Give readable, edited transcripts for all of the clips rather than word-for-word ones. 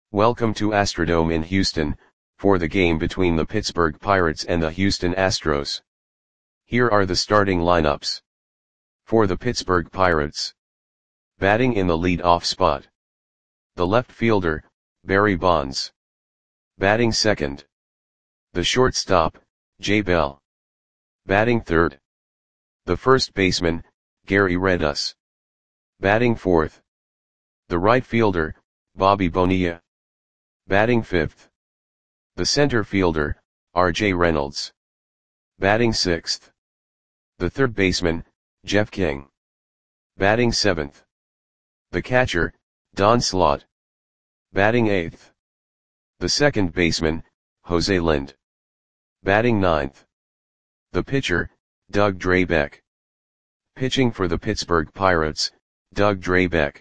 Welcome to Astrodome in Houston, for the game between the Pittsburgh Pirates and the Houston Astros. Here are the starting lineups. For the Pittsburgh Pirates. Batting in the lead-off spot. The left fielder, Barry Bonds. Batting second. The shortstop, Jay Bell. Batting third. The first baseman, Gary Redus. Batting fourth. The right fielder, Bobby Bonilla. Batting fifth. The center fielder, R.J. Reynolds. Batting sixth. The third baseman, Jeff King. Batting seventh. The catcher, Don Slaught. Batting eighth. The second baseman, Jose Lind. Batting ninth. The pitcher, Doug Drabek. Pitching for the Pittsburgh Pirates, Doug Drabek.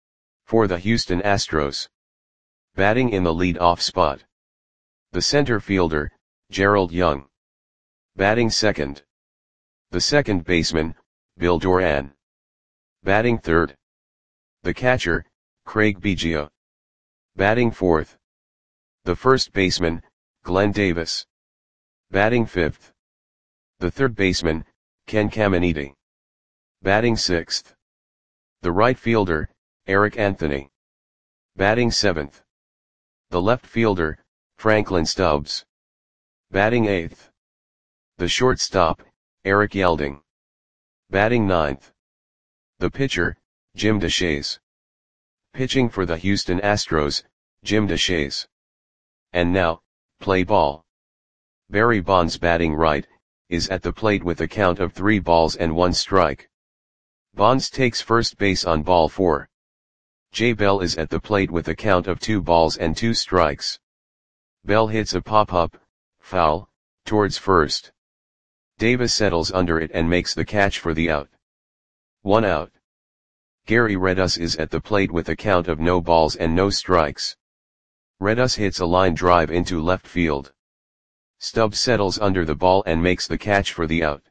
For the Houston Astros. Batting in the lead-off spot. The center fielder, Gerald Young. Batting second. The second baseman, Bill Doran. Batting third. The catcher, Craig Biggio. Batting fourth. The first baseman, Glenn Davis. Batting fifth. The third baseman, Ken Caminiti. Batting sixth. The right fielder, Eric Anthony. Batting seventh. The left fielder, Franklin Stubbs. Batting eighth. The shortstop, Eric Yelding. Batting ninth. The pitcher, Jim Deshaies. Pitching for the Houston Astros, Jim Deshaies. And now, play ball. Barry Bonds batting right, is at the plate with a count of 3 balls and 1 strike. Bonds takes first base on ball 4. Jay Bell is at the plate with a count of 2 balls and 2 strikes. Bell hits a pop-up, foul, towards first. Davis settles under it and makes the catch for the out. 1 out. Gary Redus is at the plate with a count of no balls and no strikes. Redus hits a line drive into left field. Stubbs settles under the ball and makes the catch for the out.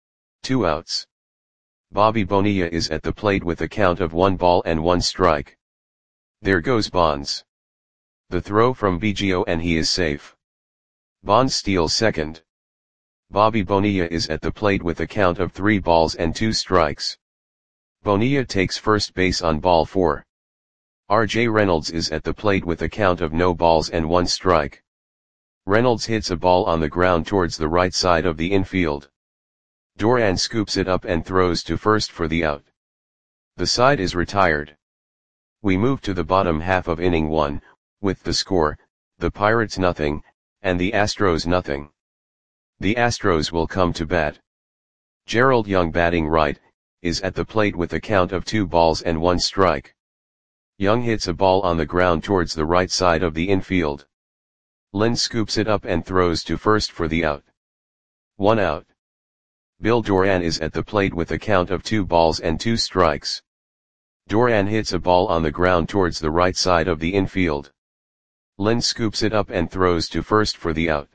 2 outs. Bobby Bonilla is at the plate with a count of 1 ball and 1 strike. There goes Bonds. The throw from Biggio and he is safe. Bonds steals second. Bobby Bonilla is at the plate with a count of 3 balls and 2 strikes. Bonilla takes first base on ball 4. R.J. Reynolds is at the plate with a count of no balls and 1 strike. Reynolds hits a ball on the ground towards the right side of the infield. Doran scoops it up and throws to first for the out. The side is retired. We move to the bottom half of inning 1, with the score, the Pirates nothing, and the Astros nothing. The Astros will come to bat. Gerald Young batting right, is at the plate with a count of 2 balls and 1 strike. Young hits a ball on the ground towards the right side of the infield. Lind scoops it up and throws to first for the out. 1 out. Bill Doran is at the plate with a count of 2 balls and 2 strikes. Doran hits a ball on the ground towards the right side of the infield. Lind scoops it up and throws to first for the out.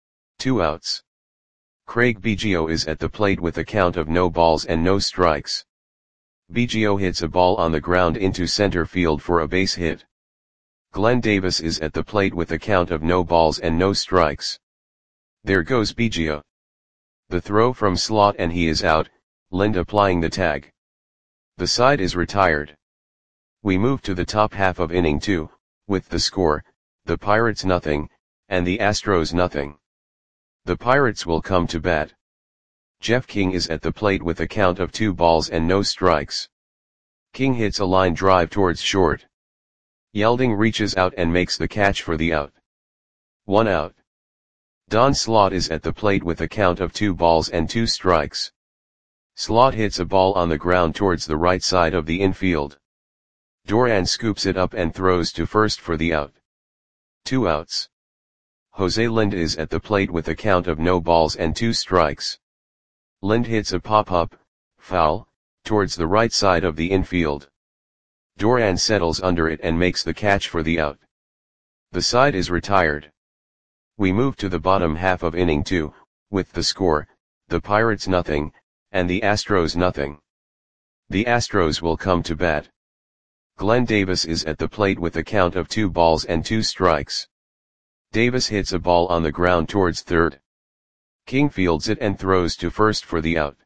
2 outs. Craig Biggio is at the plate with a count of no balls and no strikes. Biggio hits a ball on the ground into center field for a base hit. Glenn Davis is at the plate with a count of no balls and no strikes. There goes Biggio. The throw from Slaught and he is out, Lind applying the tag. The side is retired. We move to the top half of inning 2, with the score, the Pirates nothing, and the Astros nothing. The Pirates will come to bat. Jeff King is at the plate with a count of 2 balls and no strikes. King hits a line drive towards short. Yelding reaches out and makes the catch for the out. 1 out. Don Slaught is at the plate with a count of 2 balls and 2 strikes. Slaught hits a ball on the ground towards the right side of the infield. Doran scoops it up and throws to first for the out. 2 outs. Jose Lind is at the plate with a count of no balls and 2 strikes. Lind hits a pop-up, foul, towards the right side of the infield. Doran settles under it and makes the catch for the out. The side is retired. We move to the bottom half of inning 2, with the score, the Pirates nothing, and the Astros nothing. The Astros will come to bat. Glenn Davis is at the plate with a count of 2 balls and 2 strikes. Davis hits a ball on the ground towards third. King fields it and throws to first for the out.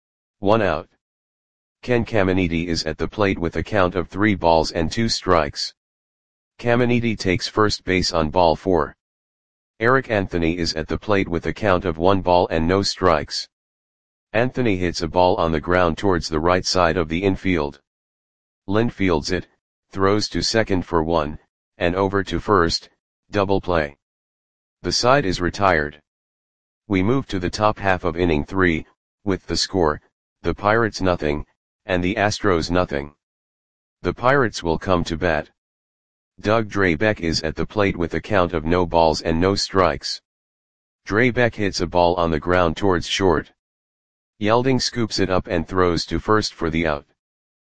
1 out. Ken Caminiti is at the plate with a count of 3 balls and 2 strikes. Caminiti takes first base on ball 4. Eric Anthony is at the plate with a count of 1 ball and no strikes. Anthony hits a ball on the ground towards the right side of the infield. Lind fields it, throws to second for 1, and over to first, double play. The side is retired. We move to the top half of inning 3, with the score, the Pirates nothing, and the Astros nothing. The Pirates will come to bat. Doug Drabek is at the plate with a count of no balls and no strikes. Drabek hits a ball on the ground towards short. Yelding scoops it up and throws to first for the out.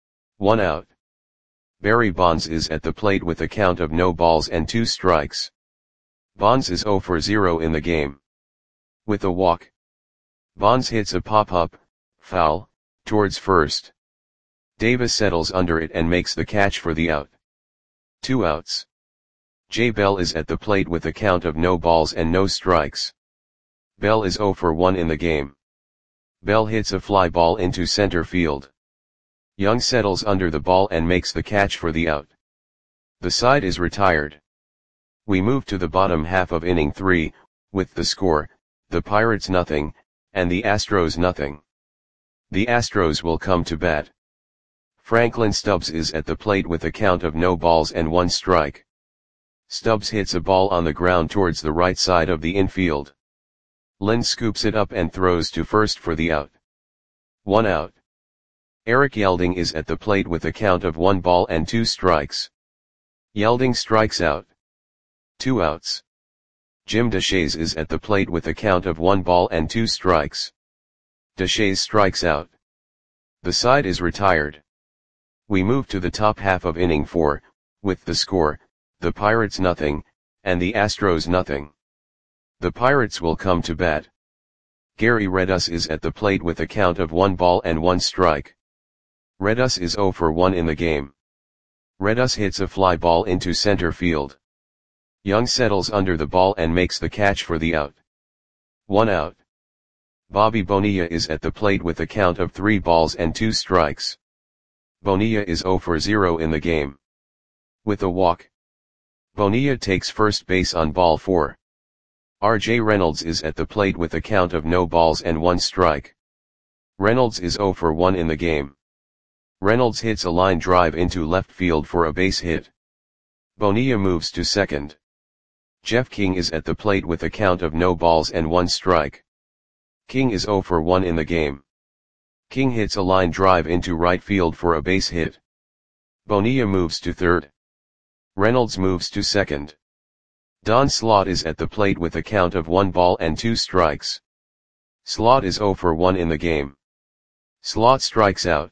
1 out. Barry Bonds is at the plate with a count of no balls and 2 strikes. Bonds is 0 for 0 in the game. With a walk, Bonds hits a pop-up, foul, towards first. Davis settles under it and makes the catch for the out. 2 outs. Jay Bell is at the plate with a count of no balls and no strikes. Bell is 0 for 1 in the game. Bell hits a fly ball into center field. Young settles under the ball and makes the catch for the out. The side is retired. We move to the bottom half of inning 3, with the score, the Pirates nothing, and the Astros nothing. The Astros will come to bat. Franklin Stubbs is at the plate with a count of no balls and 1 strike. Stubbs hits a ball on the ground towards the right side of the infield. Lind scoops it up and throws to first for the out. 1 out. Eric Yelding is at the plate with a count of 1 ball and 2 strikes. Yelding strikes out. 2 outs. Jim Deshaies is at the plate with a count of 1 ball and 2 strikes. Deshaies strikes out. The side is retired. We move to the top half of inning 4, with the score, the Pirates nothing, and the Astros nothing. The Pirates will come to bat. Gary Redus is at the plate with a count of 1 ball and 1 strike. Redus is 0 for 1 in the game. Redus hits a fly ball into center field. Young settles under the ball and makes the catch for the out. 1 out. Bobby Bonilla is at the plate with a count of 3 balls and 2 strikes. Bonilla is 0 for 0 in the game. With a walk, Bonilla takes first base on ball 4. R.J. Reynolds is at the plate with a count of no balls and 1 strike. Reynolds is 0 for 1 in the game. Reynolds hits a line drive into left field for a base hit. Bonilla moves to second. Jeff King is at the plate with a count of no balls and 1 strike. King is 0 for 1 in the game. King hits a line drive into right field for a base hit. Bonilla moves to third. Reynolds moves to second. Don Slaught is at the plate with a count of 1 ball and 2 strikes. Slaught is 0 for 1 in the game. Slaught strikes out.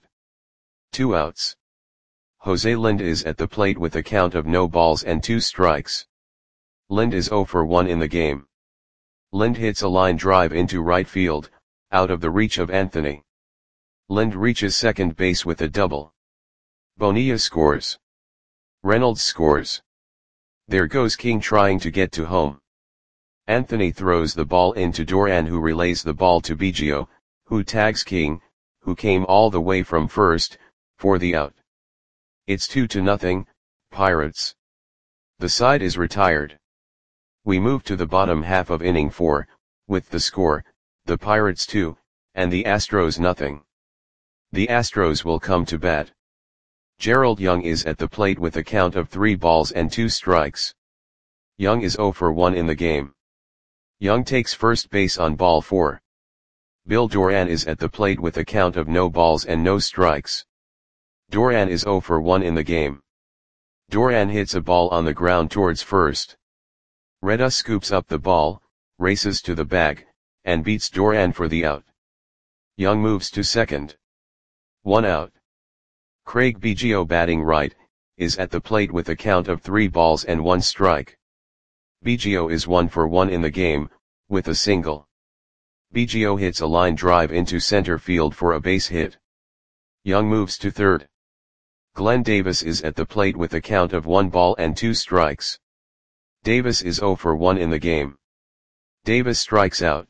2 outs. Jose Lind is at the plate with a count of no balls and 2 strikes. Lind is 0 for 1 in the game. Lind hits a line drive into right field, out of the reach of Anthony. Lind reaches second base with a double. Bonilla scores. Reynolds scores. There goes King trying to get to home. Anthony throws the ball into Duran, who relays the ball to Biggio, who tags King, who came all the way from first, for the out. It's 2-0, Pirates. The side is retired. We move to the bottom half of inning 4, with the score, the Pirates 2, and the Astros nothing. The Astros will come to bat. Gerald Young is at the plate with a count of 3 balls and 2 strikes. Young is 0 for 1 in the game. Young takes first base on ball 4. Bill Doran is at the plate with a count of no balls and no strikes. Doran is 0 for 1 in the game. Doran hits a ball on the ground towards first. Redus scoops up the ball, races to the bag, and beats Doran for the out. Young moves to second. 1 out. Craig Biggio, batting right, is at the plate with a count of 3 balls and 1 strike. Biggio is 1 for 1 in the game, with a single. Biggio hits a line drive into center field for a base hit. Young moves to third. Glenn Davis is at the plate with a count of 1 ball and 2 strikes. Davis is 0 for 1 in the game. Davis strikes out.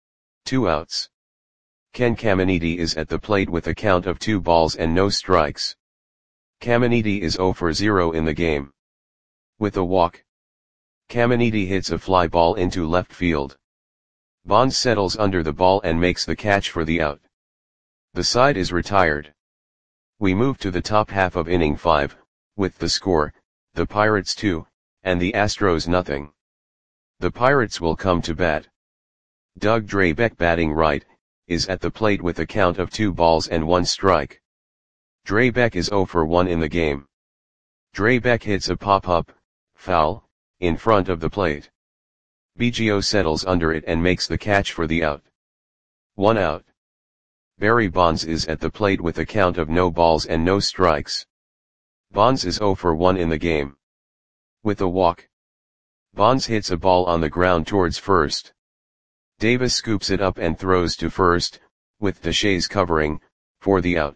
2 outs. Ken Caminiti is at the plate with a count of 2 balls and no strikes. Caminiti is 0 for 0 in the game. With a walk, Caminiti hits a fly ball into left field. Bonds settles under the ball and makes the catch for the out. The side is retired. We move to the top half of inning 5, with the score, the Pirates 2, and the Astros nothing. The Pirates will come to bat. Doug Drabek, batting right, is at the plate with a count of 2 balls and 1 strike. Drabek is 0 for 1 in the game. Drabek hits a pop-up, foul, in front of the plate. Biggio settles under it and makes the catch for the out. 1 out. Barry Bonds is at the plate with a count of no balls and no strikes. Bonds is 0 for 1 in the game. With a walk, Bonds hits a ball on the ground towards first. Davis scoops it up and throws to first, with Deshaies covering, for the out.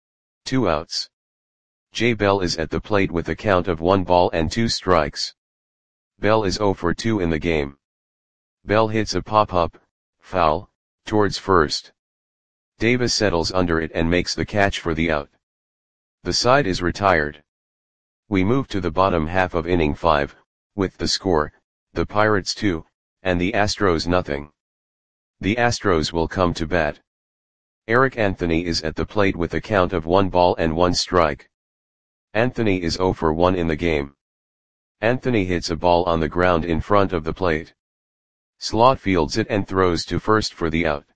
2 outs. Jay Bell is at the plate with a count of 1 ball and 2 strikes. Bell is 0 for 2 in the game. Bell hits a pop-up, foul, towards first. Davis settles under it and makes the catch for the out. The side is retired. We move to the bottom half of inning 5, with the score, the Pirates 2, and the Astros nothing. The Astros will come to bat. Eric Anthony is at the plate with a count of 1 ball and 1 strike. Anthony is 0 for 1 in the game. Anthony hits a ball on the ground in front of the plate. Slot fields it and throws to first for the out.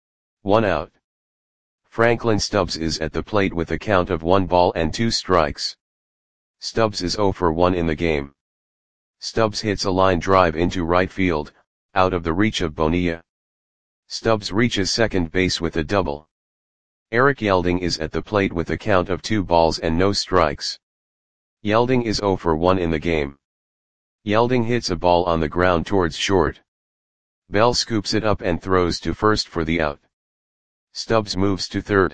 1 out. Franklin Stubbs is at the plate with a count of 1 ball and 2 strikes. Stubbs is 0 for 1 in the game. Stubbs hits a line drive into right field, out of the reach of Bonilla. Stubbs reaches second base with a double. Eric Yelding is at the plate with a count of 2 balls and no strikes. Yelding is 0 for 1 in the game. Yelding hits a ball on the ground towards short. Bell scoops it up and throws to first for the out. Stubbs moves to third.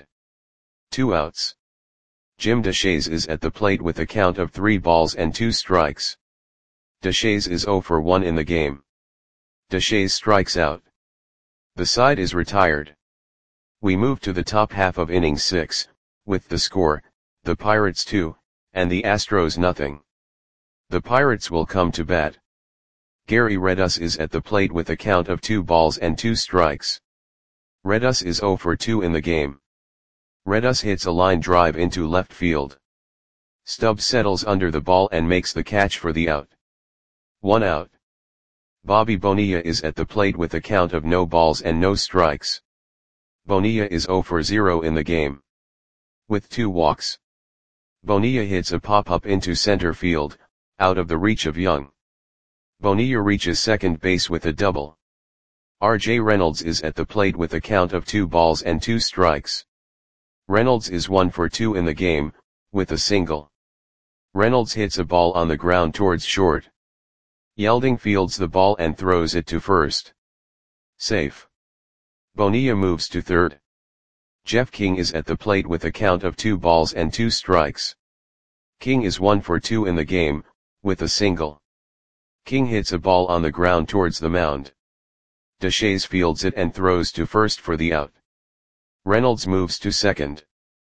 2 outs. Jim Deshaies is at the plate with a count of 3 balls and 2 strikes. Deshaies is 0 for 1 in the game. Deshaies strikes out. The side is retired. We move to the top half of inning 6, with the score, the Pirates 2, and the Astros nothing. The Pirates will come to bat. Gary Redus is at the plate with a count of 2 balls and 2 strikes. Redus is 0 for 2 in the game. Redus hits a line drive into left field. Stubbs settles under the ball and makes the catch for the out. 1 out. Bobby Bonilla is at the plate with a count of no balls and no strikes. Bonilla is 0 for 0 in the game. With 2 walks, Bonilla hits a pop-up into center field, out of the reach of Young. Bonilla reaches second base with a double. R.J. Reynolds is at the plate with a count of 2 balls and 2 strikes. Reynolds is 1 for 2 in the game, with a single. Reynolds hits a ball on the ground towards short. Yelding fields the ball and throws it to first. Safe. Bonilla moves to third. Jeff King is at the plate with a count of 2 balls and 2 strikes. King is 1 for 2 in the game, with a single. King hits a ball on the ground towards the mound. Deshaies fields it and throws to first for the out. Reynolds moves to second.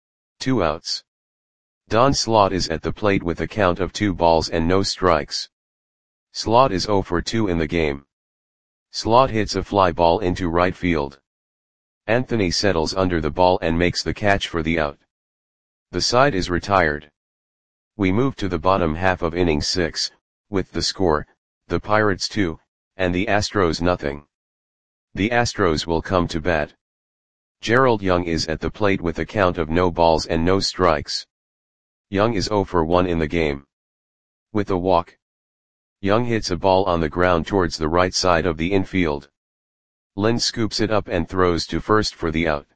2 outs. Don Slaught is at the plate with a count of 2 balls and no strikes. Slaught is 0 for 2 in the game. Slaught hits a fly ball into right field. Anthony settles under the ball and makes the catch for the out. The side is retired. We move to the bottom half of inning 6, with the score, the Pirates 2, and the Astros nothing. The Astros will come to bat. Gerald Young is at the plate with a count of no balls and no strikes. Young is 0 for 1 in the game. With a walk, Young hits a ball on the ground towards the right side of the infield. Lynn scoops it up and throws to first for the out.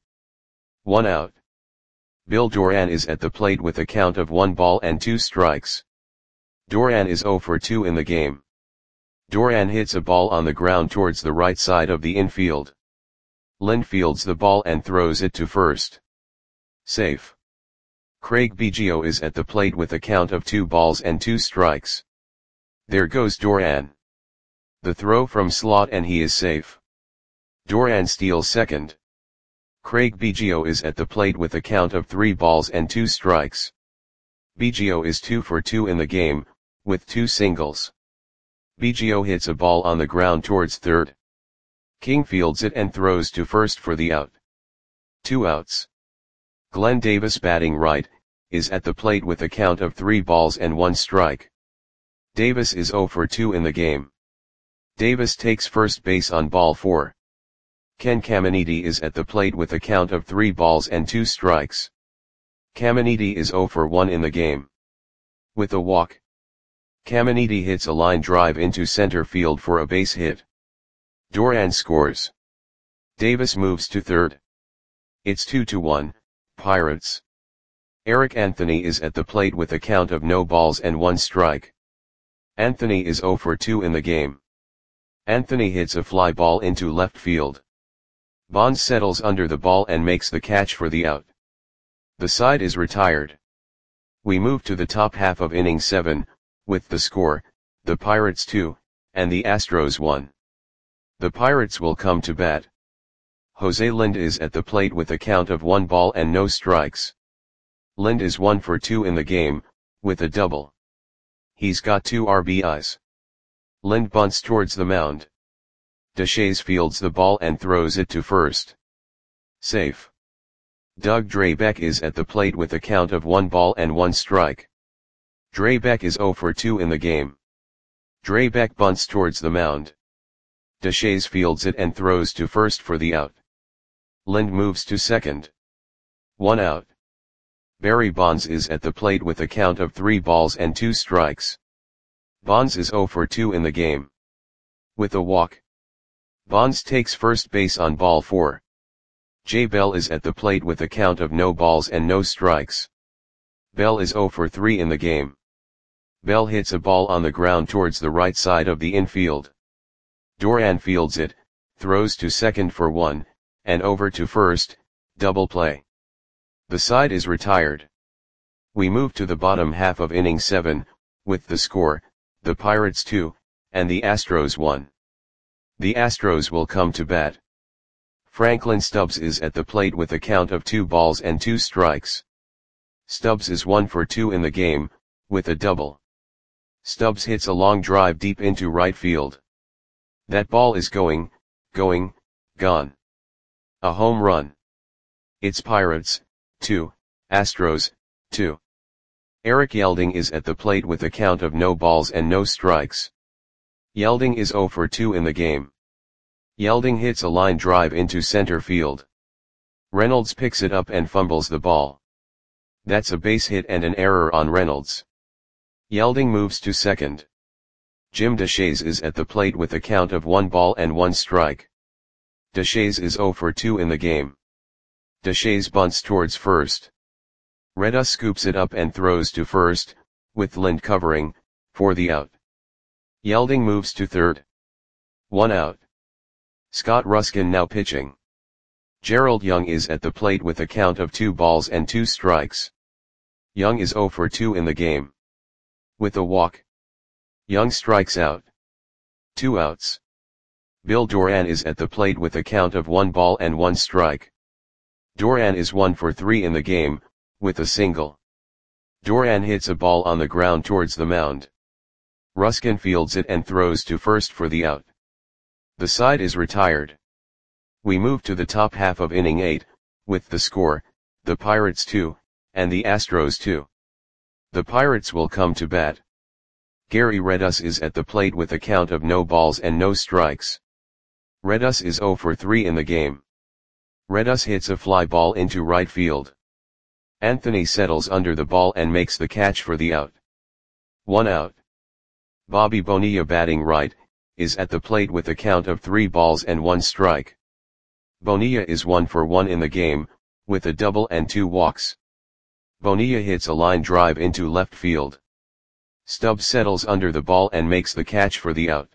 1 out. Bill Doran is at the plate with a count of 1 ball and 2 strikes. Doran is 0 for 2 in the game. Doran hits a ball on the ground towards the right side of the infield. Lynn fields the ball and throws it to first. Safe. Craig Biggio is at the plate with a count of 2 balls and 2 strikes. There goes Duran. The throw from slot and he is safe. Duran steals second. Craig Biggio is at the plate with a count of 3 balls and 2 strikes. Biggio is 2 for 2 in the game, with 2 singles. Biggio hits a ball on the ground towards third. King fields it and throws to first for the out. 2 outs. Glenn Davis, batting right, is at the plate with a count of 3 balls and 1 strike. Davis is 0 for 2 in the game. Davis takes first base on ball 4. Ken Caminiti is at the plate with a count of 3 balls and 2 strikes. Caminiti is 0 for 1 in the game. With a walk, Caminiti hits a line drive into center field for a base hit. Duran scores. Davis moves to third. It's 2-1, Pirates. Eric Anthony is at the plate with a count of no balls and 1 strike. Anthony is 0 for 2 in the game. Anthony hits a fly ball into left field. Bonds settles under the ball and makes the catch for the out. The side is retired. We move to the top half of inning 7, with the score, the Pirates 2, and the Astros 1. The Pirates will come to bat. Jose Lind is at the plate with a count of 1 ball and no strikes. Lind is 1 for 2 in the game, with a double. He's got 2 RBIs. Lind bunts towards the mound. Deshaies fields the ball and throws it to first. Safe. Doug Drabek is at the plate with a count of 1 ball and 1 strike. Drabek is 0 for 2 in the game. Drabek bunts towards the mound. Deshaies fields it and throws to first for the out. Lind moves to second. 1 out. Barry Bonds is at the plate with a count of 3 balls and 2 strikes. Bonds is 0 for 2 in the game. With a walk, Bonds takes first base on ball 4. Jay Bell is at the plate with a count of no balls and no strikes. Bell is 0 for 3 in the game. Bell hits a ball on the ground towards the right side of the infield. Duran fields it, throws to second for 1, and over to first, double play. The side is retired. We move to the bottom half of inning 7, with the score, the Pirates 2, and the Astros 1. The Astros will come to bat. Franklin Stubbs is at the plate with a count of 2 balls and 2 strikes. Stubbs is 1 for 2 in the game, with a double. Stubbs hits a long drive deep into right field. That ball is gone. A home run. It's Pirates, 2, Astros, 2. Eric Yelding is at the plate with a count of no balls and no strikes. Yelding is 0 for 2 in the game. Yelding hits a line drive into center field. Reynolds picks it up and fumbles the ball. That's a base hit and an error on Reynolds. Yelding moves to second. Jim Deshaies is at the plate with a count of 1 ball and 1 strike. Deshaies is 0 for 2 in the game. Deshaies bunts towards first. Reda scoops it up and throws to first, with Lind covering, for the out. Yelding moves to third. 1 out. Scott Ruskin now pitching. Gerald Young is at the plate with a count of 2 balls and 2 strikes. Young is 0 for 2 in the game. With a walk, Young strikes out. 2 outs. Bill Duran is at the plate with a count of 1 ball and 1 strike. Duran is 1 for 3 in the game, with a single. Duran hits a ball on the ground towards the mound. Ruskin fields it and throws to first for the out. The side is retired. We move to the top half of inning 8, with the score, the Pirates 2, and the Astros 2. The Pirates will come to bat. Gary Redus is at the plate with a count of no balls and no strikes. Redus is 0 for 3 in the game. Redus hits a fly ball into right field. Anthony settles under the ball and makes the catch for the out. 1 out. Bobby Bonilla, batting right, is at the plate with a count of 3 balls and 1 strike. Bonilla is 1 for 1 in the game, with a double and 2 walks. Bonilla hits a line drive into left field. Stubbs settles under the ball and makes the catch for the out.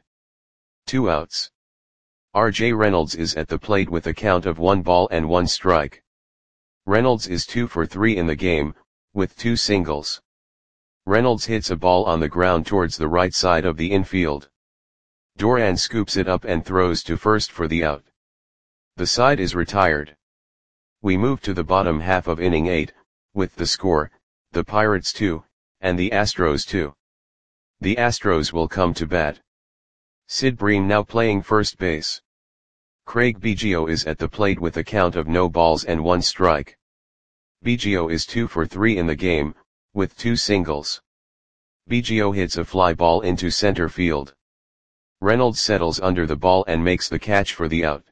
2 outs. R.J. Reynolds is at the plate with a count of 1 ball and 1 strike. Reynolds is 2 for 3 in the game, with 2 singles. Reynolds hits a ball on the ground towards the right side of the infield. Doran scoops it up and throws to first for the out. The side is retired. We move to the bottom half of inning 8, with the score, the Pirates 2, and the Astros 2. The Astros will come to bat. Sid Bream now playing first base. Craig Biggio is at the plate with a count of no balls and 1 strike. Biggio is 2 for 3 in the game, with 2 singles. Biggio hits a fly ball into center field. Reynolds settles under the ball and makes the catch for the out.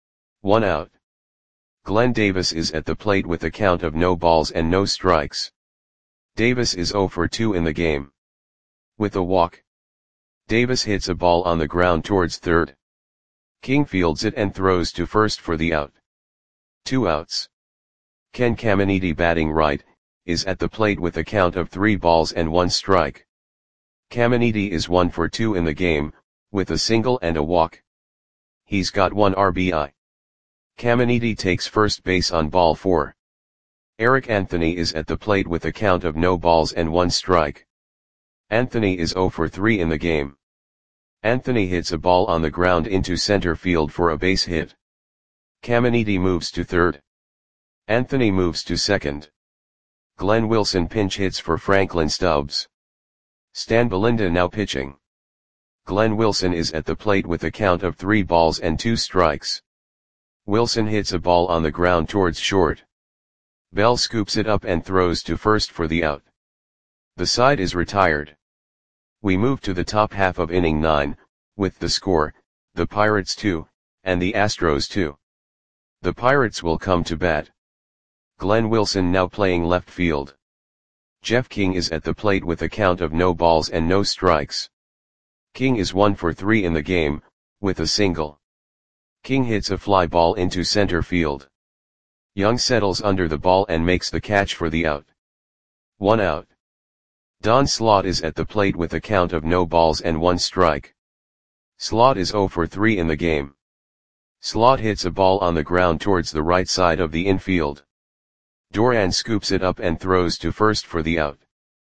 1 out. Glenn Davis is at the plate with a count of no balls and no strikes. Davis is 0 for 2 in the game. With a walk, Davis hits a ball on the ground towards third. King fields it and throws to first for the out. 2 outs. Ken Caminiti, batting right, is at the plate with a count of 3 balls and 1 strike. Caminiti is 1 for 2 in the game, with a single and a walk. He's got 1 RBI. Caminiti takes first base on ball 4. Eric Anthony is at the plate with a count of no balls and 1 strike. Anthony is 0 for 3 in the game. Anthony hits a ball on the ground into center field for a base hit. Caminiti moves to third. Anthony moves to second. Glenn Wilson pinch hits for Franklin Stubbs. Stan Belinda now pitching. Glenn Wilson is at the plate with a count of 3 balls and 2 strikes. Wilson hits a ball on the ground towards short. Bell scoops it up and throws to first for the out. The side is retired. We move to the top half of inning 9, with the score, the Pirates 2, and the Astros 2. The Pirates will come to bat. Glenn Wilson now playing left field. Jeff King is at the plate with a count of no balls and no strikes. King is 1 for 3 in the game, with a single. King hits a fly ball into center field. Young settles under the ball and makes the catch for the out. 1 out. Don Slaught is at the plate with a count of no balls and 1 strike. Slaught is 0 for 3 in the game. Slaught hits a ball on the ground towards the right side of the infield. Doran scoops it up and throws to first for the out.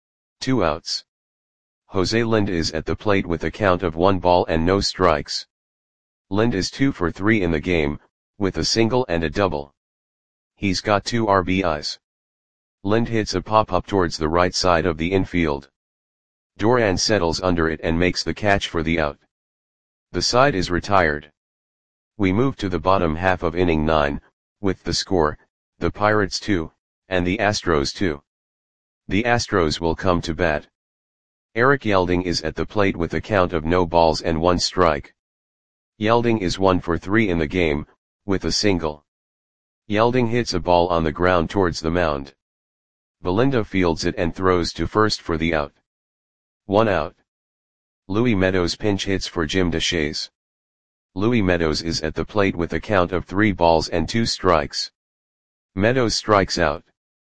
2 outs. Jose Lind is at the plate with a count of 1 ball and no strikes. Lind is 2 for 3 in the game, with a single and a double. He's got 2 RBIs. Lind hits a pop-up towards the right side of the infield. Doran settles under it and makes the catch for the out. The side is retired. We move to the bottom half of inning 9, with the score, the Pirates 2, and the Astros 2. The Astros will come to bat. Eric Yelding is at the plate with a count of no balls and 1 strike. Yelding is 1 for 3 in the game, with a single. Yelding hits a ball on the ground towards the mound. Belinda fields it and throws to first for the out. 1 out. Louis Meadows pinch hits for Jim Deshaies. Louis Meadows is at the plate with a count of 3 balls and 2 strikes. Meadows strikes out.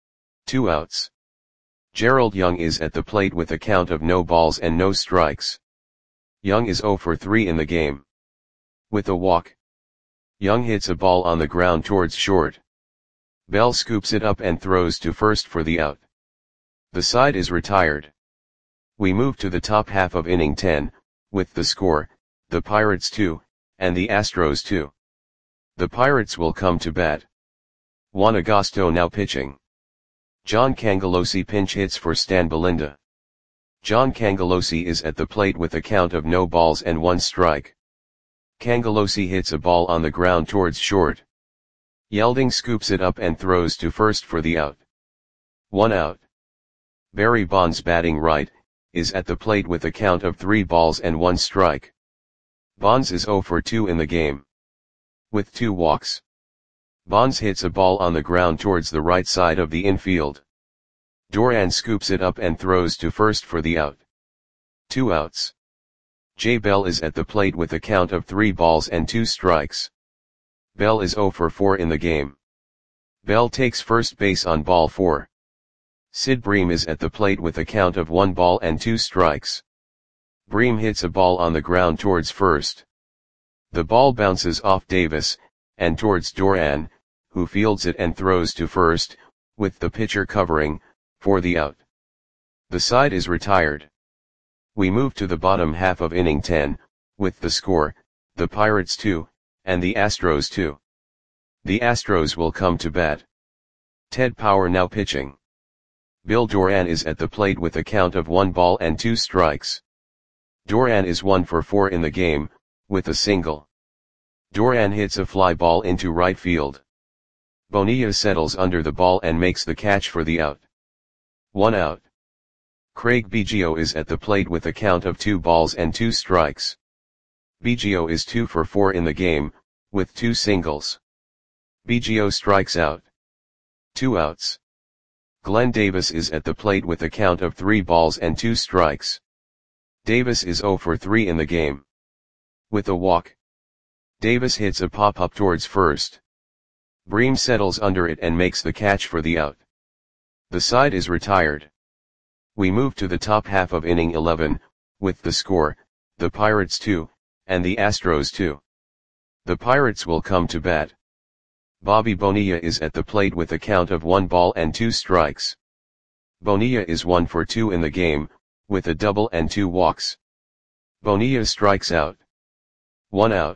2 outs. Gerald Young is at the plate with a count of no balls and no strikes. Young is 0 for 3 in the game. With a walk, Young hits a ball on the ground towards short. Bell scoops it up and throws to first for the out. The side is retired. We move to the top half of inning 10, with the score, the Pirates 2, and the Astros 2. The Pirates will come to bat. Juan Agosto now pitching. John Cangelosi pinch hits for Stan Belinda. John Cangelosi is at the plate with a count of no balls and 1 strike. Cangelosi hits a ball on the ground towards short. Yelding scoops it up and throws to first for the out. 1 out. Barry Bonds, batting right, is at the plate with a count of 3 balls and 1 strike. Bonds is 0 for 2 in the game. With 2 walks. Bonds hits a ball on the ground towards the right side of the infield. Doran scoops it up and throws to first for the out. 2 outs. Jay Bell is at the plate with a count of 3 balls and 2 strikes. Bell is 0 for 4 in the game. Bell takes first base on ball 4. Sid Bream is at the plate with a count of 1 ball and 2 strikes. Bream hits a ball on the ground towards first. The ball bounces off Davis, and towards Doran, who fields it and throws to first, with the pitcher covering, for the out. The side is retired. We move to the bottom half of inning 10, with the score, the Pirates 2, and the Astros 2. The Astros will come to bat. Ted Power now pitching. Bill Doran is at the plate with a count of 1 ball and 2 strikes. Doran is 1 for 4 in the game, with a single. Doran hits a fly ball into right field. Bonilla settles under the ball and makes the catch for the out. 1 out. Craig Biggio is at the plate with a count of 2 balls and 2 strikes. Biggio is 2 for 4 in the game, with 2 singles. Biggio strikes out. 2 outs. Glenn Davis is at the plate with a count of 3 balls and 2 strikes. Davis is 0 for 3 in the game. With a walk. Davis hits a pop-up towards first. Bream settles under it and makes the catch for the out. The side is retired. We move to the top half of inning 11, with the score, the Pirates 2, and the Astros 2. The Pirates will come to bat. Bobby Bonilla is at the plate with a count of 1 ball and 2 strikes. Bonilla is 1 for 2 in the game, with a double and 2 walks. Bonilla strikes out. 1 out.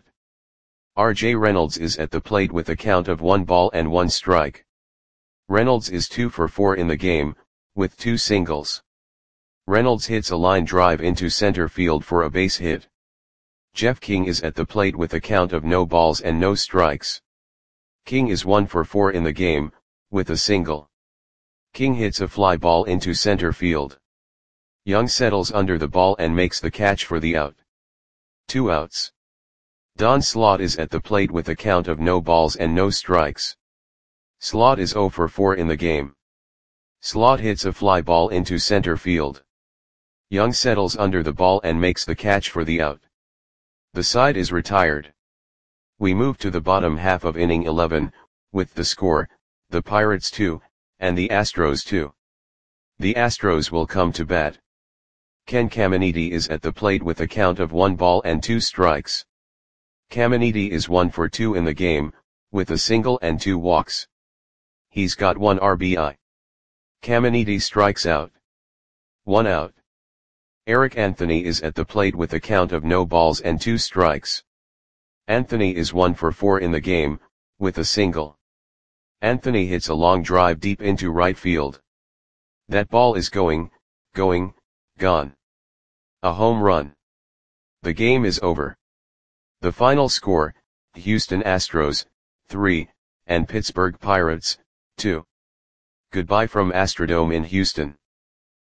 R.J. Reynolds is at the plate with a count of 1 ball and 1 strike. Reynolds is 2 for 4 in the game, with 2 singles. Reynolds hits a line drive into center field for a base hit. Jeff King is at the plate with a count of no balls and no strikes. King is 1 for 4 in the game, with a single. King hits a fly ball into center field. Young settles under the ball and makes the catch for the out. 2 outs. Don Slaught is at the plate with a count of no balls and no strikes. Slaught is 0 for 4 in the game. Slaught hits a fly ball into center field. Young settles under the ball and makes the catch for the out. The side is retired. We move to the bottom half of inning 11, with the score, the Pirates 2, and the Astros 2. The Astros will come to bat. Ken Caminiti is at the plate with a count of 1 ball and 2 strikes. Caminiti is 1 for 2 in the game, with a single and 2 walks. He's got 1 RBI. Caminiti strikes out. 1 out. Eric Anthony is at the plate with a count of no balls and 2 strikes. Anthony is 1 for 4 in the game, with a single. Anthony hits a long drive deep into right field. That ball is gone. A home run. The game is over. The final score, Houston Astros, 3, and Pittsburgh Pirates, 2. Goodbye from Astrodome in Houston.